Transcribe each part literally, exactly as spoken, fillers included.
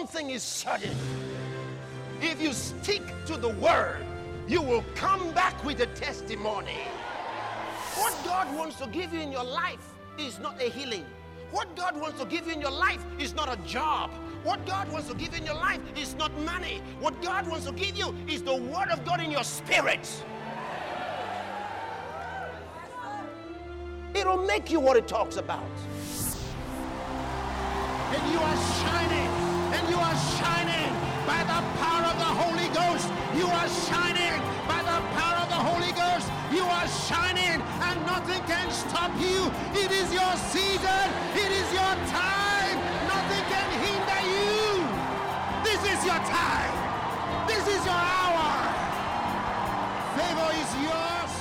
thing is certain. If you stick to the word, you will come back with a testimony. What God wants to give you in your life is not a healing. What God wants to give you in your life is not a job. What God wants to give you in your life is not money. What God wants to give you is the word of God in your spirit. It'll make you what it talks about. And you are shining, and you are shining by the power of the Holy Ghost. You are shining by the power of the Holy Ghost. You are shining, and nothing can stop you. It is your season. It is your time. Nothing can hinder you. This is your time. This is your hour. Favor is yours.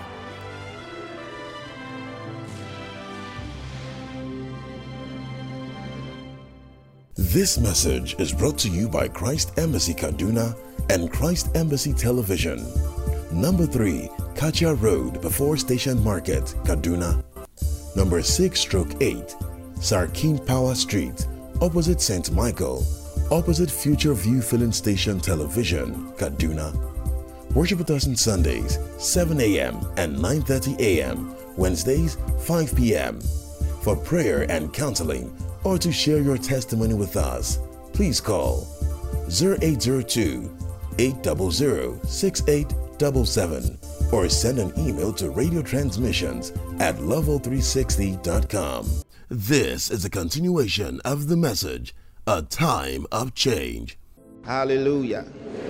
This message is brought to you by Christ Embassy Kaduna and Christ Embassy Television. Number three, Kacha Road before Station Market, Kaduna. Number six stroke eight, Sarkin Power Street, opposite Saint Michael, opposite Future View Filling Station Television, Kaduna. Worship with us on Sundays, seven a.m. and nine thirty a.m., Wednesdays, five p.m. For prayer and counseling, or to share your testimony with us, please call zero eight zero two, eight zero zero, six eight seven seven or send an email to radio transmissions at level three sixty dot com. This is a continuation of the message, A Time of Change. Hallelujah.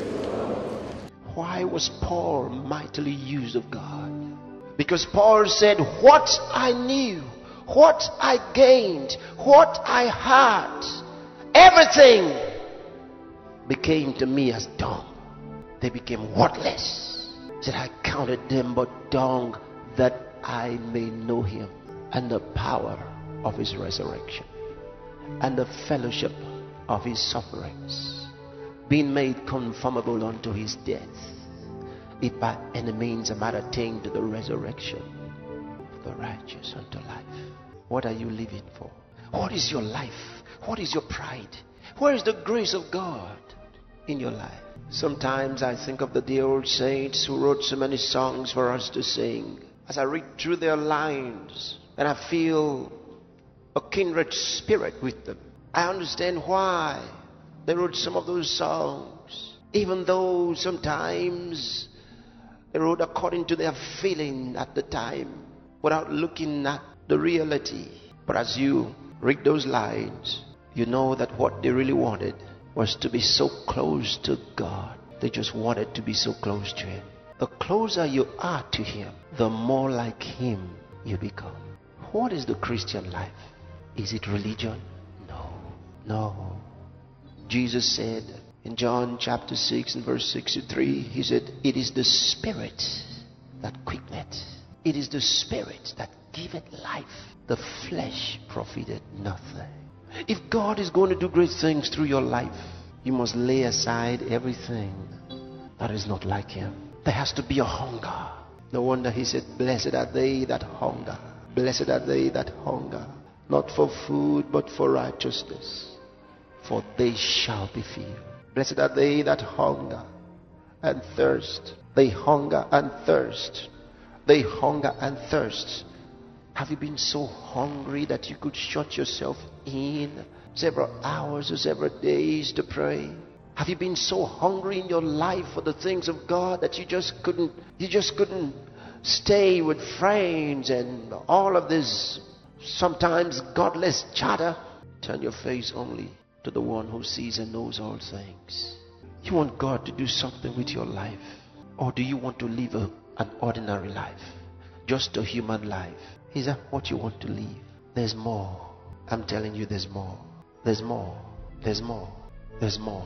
Why was Paul mightily used of God? Because Paul said, what I knew, what I gained, what I had, everything became to me as dung. They became worthless. He said, I counted them but dung, that I may know him and the power of his resurrection and the fellowship of his sufferings, being made conformable unto his death, if by any means I might attain to the resurrection of the righteous unto life. What are you living for? What is your life? What is your pride? Where is the grace of God in your life? Sometimes I think of the dear old saints who wrote so many songs for us to sing. As I read through their lines, and I feel a kindred spirit with them. I understand why they wrote some of those songs, even though sometimes they wrote according to their feeling at the time, without looking at the reality. But as you read those lines, you know that what they really wanted was to be so close to God. They just wanted to be so close to him. The closer you are to him, the more like him you become. What is the Christian life? Is it religion? No. No. Jesus said in John chapter six and verse sixty-three, he said, it is the Spirit that quickeneth. It is the Spirit that giveth life. The flesh profited nothing. If God is going to do great things through your life, you must lay aside everything that is not like him. There has to be a hunger. No wonder he said, blessed are they that hunger. Blessed are they that hunger, not for food, but for righteousness, for they shall be filled. Blessed are they that hunger and thirst. They hunger and thirst. They hunger and thirst. Have you been so hungry that you could shut yourself in several hours or several days to pray? Have you been so hungry in your life for the things of God that you just couldn't, you just couldn't stay with friends and all of this sometimes godless chatter? Turn your face only to the one who sees and knows all things. You want God to do something with your life, or do you want to live a, an ordinary life, just a human life? Is that what you want to live? There's more. I'm telling you, there's more. There's more. There's more. There's more.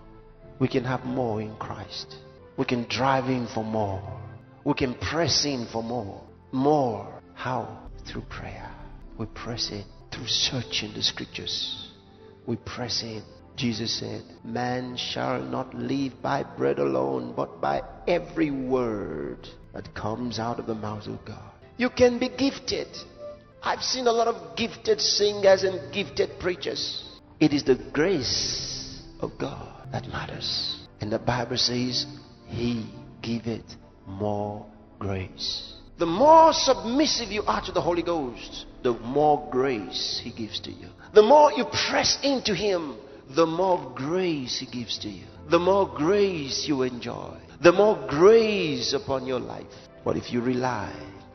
We can have more in Christ. We can drive in for more. We can press in for more. More. How? Through prayer. We press in through searching the scriptures. We press in. Jesus said, man shall not live by bread alone, but by every word that comes out of the mouth of God. You can be gifted. I've seen a lot of gifted singers and gifted preachers. It is the grace of God that matters. And the Bible says, He giveth more grace. The more submissive you are to the Holy Ghost, the more grace He gives to you. The more you press into Him, the more grace He gives to you. The more grace you enjoy. The more grace upon your life. But if you rely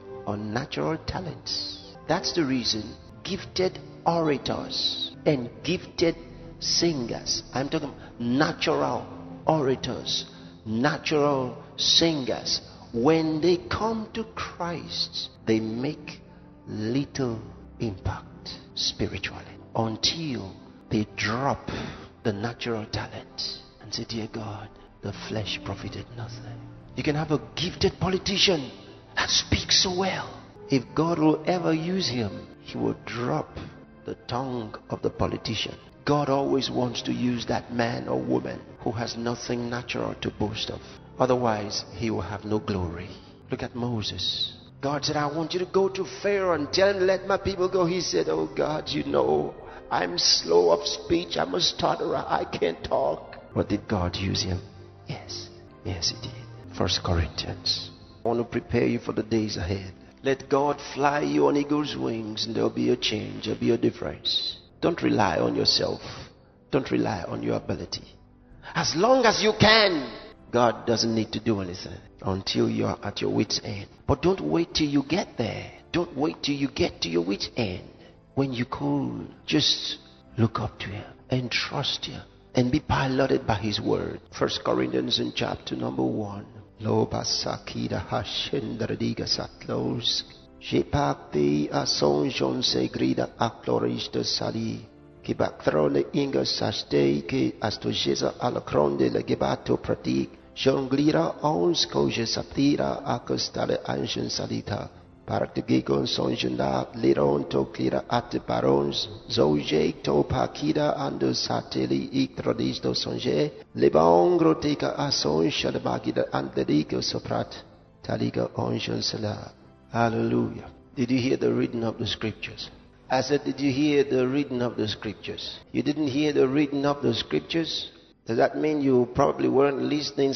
on natural talents, that's the reason gifted orators and gifted singers, I'm talking natural orators, natural singers, when they come to Christ, they make little impact spiritually until they drop the natural talent and say, dear God, the flesh profited nothing. You can have a gifted politician that speaks so well. If God will ever use him, He will drop the tongue of the politician. God always wants to use that man or woman who has nothing natural to boast of. Otherwise, he will have no glory. Look at Moses. God said, I want you to go to Pharaoh and tell him, let my people go. He said, oh God, you know, I'm slow of speech. I'm a stutterer. I can't talk. But did God use him? Yes. Yes, He did. First Corinthians. I want to prepare you for the days ahead. Let God fly you on eagle's wings, and there'll be a change. There'll be a difference. Don't rely on yourself. Don't rely on your ability. As long as you can, God doesn't need to do anything until you're at your wit's end. But don't wait till you get there. Don't wait till you get to your wit's end. When you could, just look up to Him and trust Him and be piloted by His word. First Corinthians in chapter number one. Loba sakida hashendradiga satlos. Jepakti asonjon segrida aklorista sali. Kibaktrone inga saste ke astojeza alakronde le gebato pratik. Jonglira ons koje saptira akostale anshen salita. Paratigigon sonjenda liron to klira ate barons. Zoje to pakida ando sateli ikrodisto sonje. Lebongro tika ason shalabagida anderigo soprat. Taliga onjon sala. Hallelujah. Did you hear the reading of the scriptures? I said, did you hear the reading of the scriptures? You didn't hear the reading of the scriptures? Does that mean you probably weren't listening?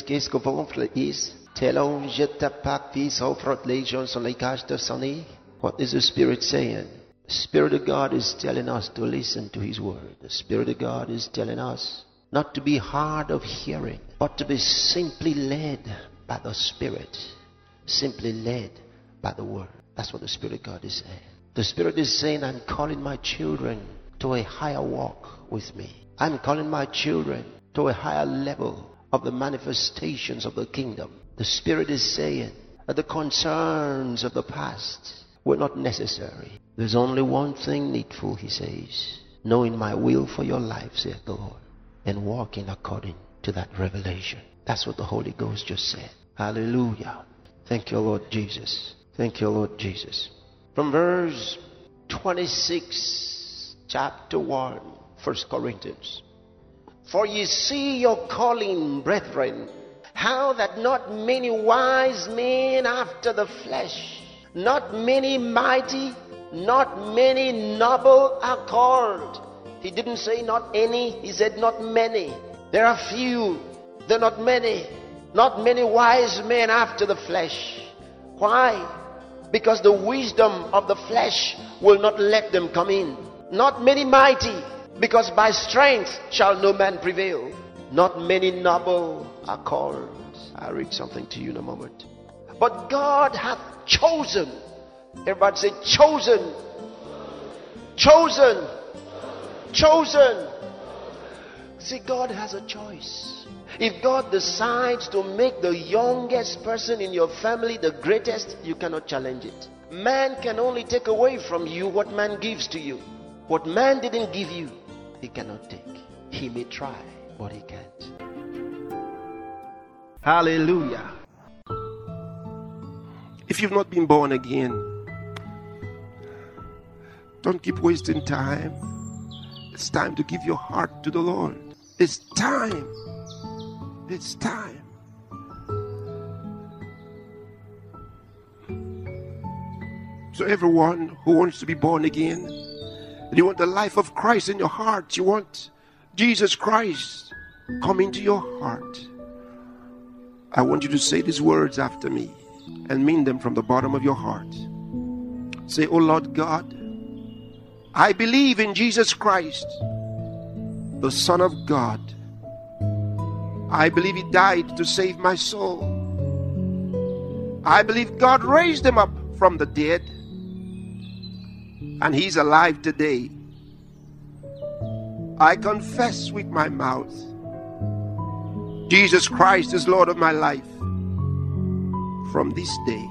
What is the Spirit saying? The Spirit of God is telling us to listen to His word. The Spirit of God is telling us not to be hard of hearing, but to be simply led by the Spirit. Simply led by the word. That's what the Spirit of God is saying. The Spirit is saying, I'm calling my children to a higher walk with me. I'm calling my children to a higher level of the manifestations of the kingdom. The Spirit is saying that the concerns of the past were not necessary. There's only one thing needful, He says. Knowing my will for your life, saith the Lord, and walking according to that revelation. That's what the Holy Ghost just said. Hallelujah. Thank you, Lord Jesus. Thank you, Lord Jesus. From verse twenty-six, chapter one, First Corinthians. For ye see your calling, brethren, how that not many wise men after the flesh, not many mighty, not many noble are called. He didn't say not any, he said not many. There are few, there are not many. Not many wise men after the flesh. Why? Because the wisdom of the flesh will not let them come in. Not many mighty, because by strength shall no man prevail. Not many noble are called. I'll read something to you in a moment. But God hath chosen. Everybody say chosen. Chosen. Chosen. See, God has a choice. If God decides to make the youngest person in your family the greatest, you cannot challenge it. Man can only take away from you what man gives to you. What man didn't give you, he cannot take. He may try, but he can't. Hallelujah. If you've not been born again, don't keep wasting time. It's time to give your heart to the Lord. It's time. It's time. So everyone who wants to be born again, and you want the life of Christ in your heart, you want Jesus Christ come into your heart, I want you to say these words after me and mean them from the bottom of your heart. Say, "Oh Lord God, I believe in Jesus Christ, the Son of God. I believe He died to save my soul. I believe God raised Him up from the dead, and He's alive today. I confess with my mouth, Jesus Christ is Lord of my life. From this day,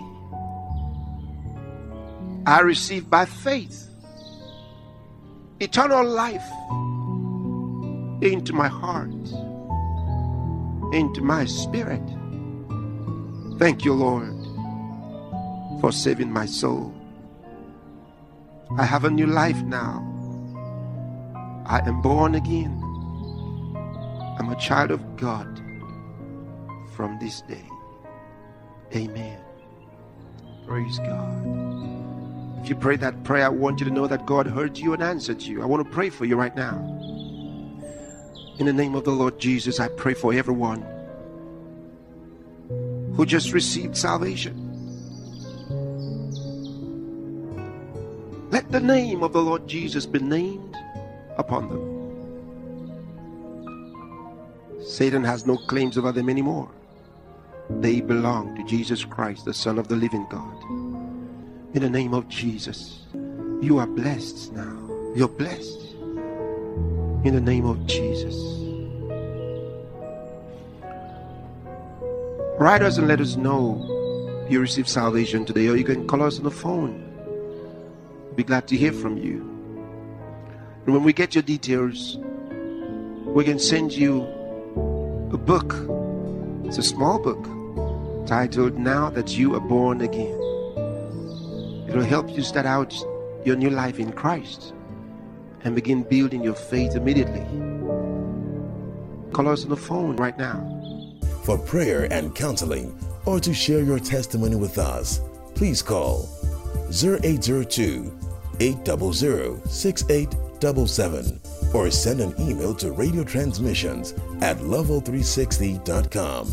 I receive by faith eternal life into my heart, into my spirit. Thank you, Lord, for saving my soul. I have a new life now. I am born again. I'm a child of God from this day. Amen." Praise God. If you pray that prayer, I want you to know that God heard you and answered you. I want to pray for you right now. In the name of the Lord Jesus, I pray for everyone who just received salvation. Let the name of the Lord Jesus be named upon them. Satan has no claims over them anymore. They belong to Jesus Christ, the Son of the living God. In the name of Jesus, you are blessed now. You're blessed. In the name of Jesus. Write us and let us know you received salvation today, or you can call us on the phone. We'll be glad to hear from you. And when we get your details, we can send you a book. It's a small book titled "Now That You Are Born Again." It'll help you start out your new life in Christ and begin building your faith immediately. Call us on the phone right now. For prayer and counseling, or to share your testimony with us, please call zero eight zero two, eight zero zero, six eight seven seven or send an email to radio transmissions at level three sixty dot com.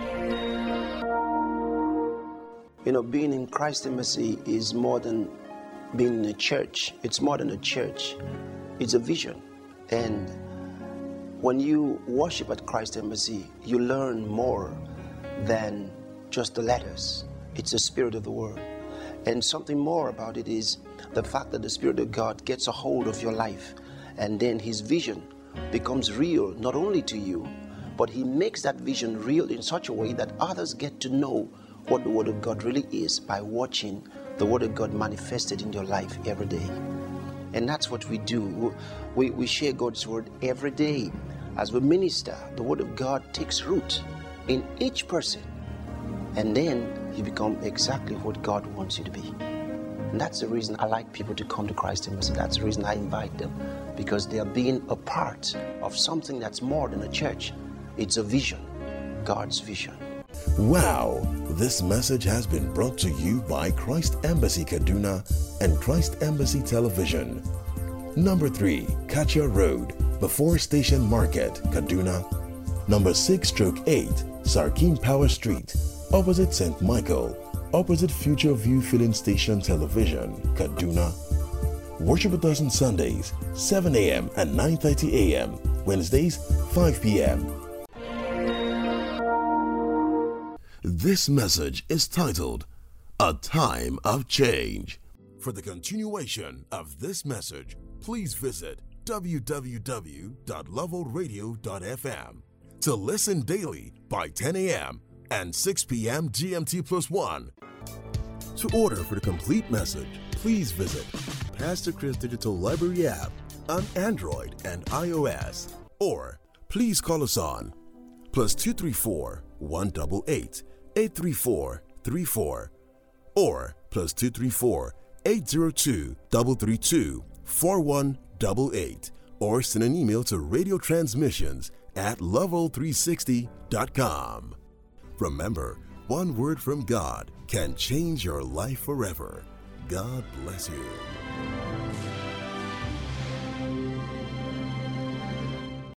You know, being in Christ Embassy is more than being in a church. It's more than a church. It's a vision. And when you worship at Christ Embassy, you learn more than just the letters. It's the spirit of the word. And something more about it is the fact that the Spirit of God gets a hold of your life, and then His vision becomes real, not only to you, but He makes that vision real in such a way that others get to know what the Word of God really is by watching the Word of God manifested in your life every day. And that's what we do. We, we share God's Word every day. As we minister, the Word of God takes root in each person, and then you become exactly what God wants you to be. And that's the reason I like people to come to Christ Embassy. That's the reason I invite them, because they are being a part of something that's more than a church. It's a vision, God's vision. Wow! This message has been brought to you by Christ Embassy Kaduna and Christ Embassy Television. Number three, Kacha Road, before Station Market, Kaduna. Number six stroke eight, Sarkin Power Street, opposite Saint Michael, opposite Future View Filling Station Television, Kaduna. Worship with us on Sundays, seven a.m. and nine thirty a.m., Wednesdays, five p.m. This message is titled, A Time of Change. For the continuation of this message, please visit w w w dot level radio dot f m to listen daily by ten a.m. and six p.m. G M T plus one. To order for the complete message, please visit Pastor Chris Digital Library app on Android and iOS, or please call us on plus two three four, one eight eight, eight three four, three four or plus two three four, eight zero two, three three two, four one eight eight or send an email to radio transmissions at level three sixty dot com. Remember, one word from God can change your life forever. God bless you.